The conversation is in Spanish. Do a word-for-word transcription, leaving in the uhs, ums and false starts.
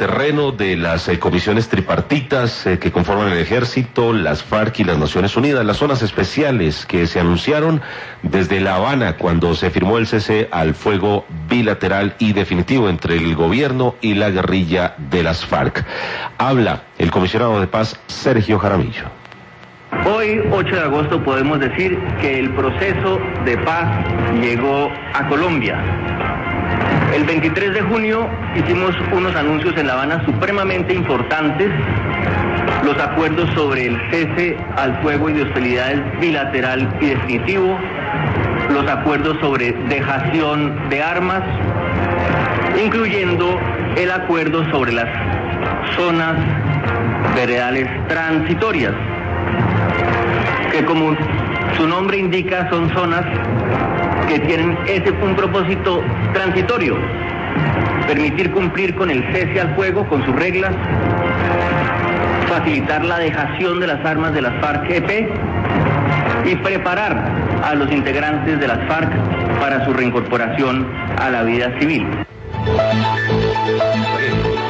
terreno de las eh, comisiones tripartitas eh, que conforman el Ejército, las FARC y las Naciones Unidas, las zonas especiales que se anunciaron desde La Habana cuando se firmó el cese al fuego bilateral y definitivo entre el gobierno y la guerrilla de las FARC. Habla el comisionado de paz Sergio Jaramillo. Hoy, ocho de agosto, podemos decir que el proceso de paz llegó a Colombia. El veintitrés de junio hicimos unos anuncios en La Habana supremamente importantes, los acuerdos sobre el cese al fuego y de hostilidades bilateral y definitivo, los acuerdos sobre dejación de armas, incluyendo el acuerdo sobre las zonas veredales transitorias, que como su nombre indica son zonas que tienen ese un propósito transitorio, permitir cumplir con el cese al fuego, con sus reglas, facilitar la dejación de las armas de las FARC-E P y preparar a los integrantes de las FARC para su reincorporación a la vida civil.